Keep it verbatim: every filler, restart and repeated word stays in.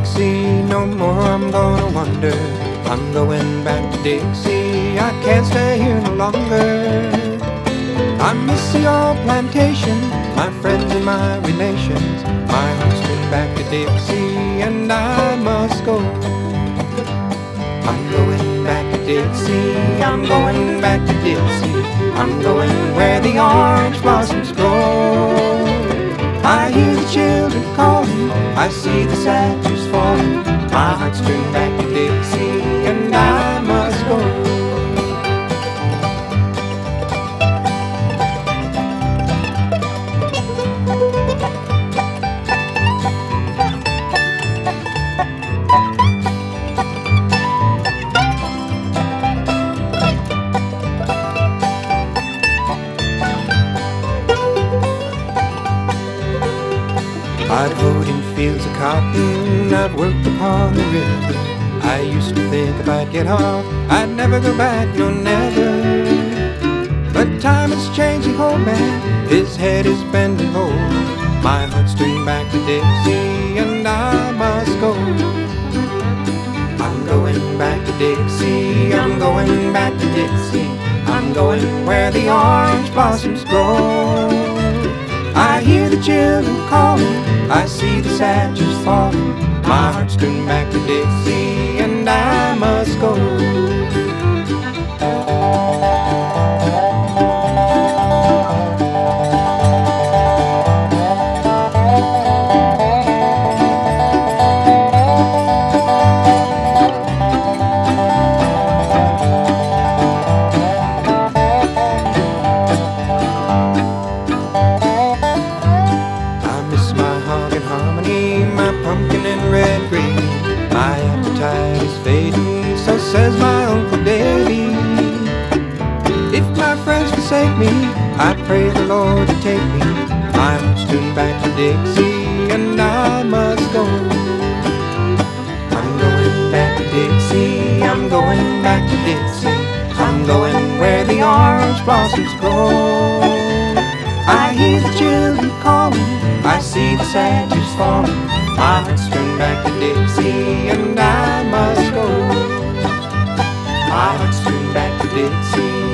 Dixie, no more I'm gonna wonder. I'm going back to Dixie, I can't stay here no longer. I miss the old plantation, my friends and my relations. My heart's turned back to Dixie, and I must go. I'm going back to Dixie, I'm going back to Dixie. I'm going where the orange blossoms grow. I hear the children calling, I see the sad tears falling. My heart's turned back to Dixie, and I must go. I've hoed in fields of cotton, I've worked upon the river. I used to think if I'd get off, I'd never go back, no never. But time has changed the old man, his head is bending low. My heart's turned back to Dixie, and I must go. I'm going back to Dixie, I'm going back to Dixie. I'm going where the orange blossoms grow. I hear the children calling, I see the sad tears falling. My heart's turned back to Dixie, and I must go. Pumpkin and red green, my appetite is fading, so says my Uncle Davy. If my friends forsake me, I pray the Lord to take me. My heart's turned back to Dixie, and I must go. I'm going back to Dixie, I'm going back to Dixie. I'm going where the orange blossoms grow. I hear the children calling, I see the sad tears falling. My heart's turned back to Dixie, and I must go. My heart's turned back to Dixie,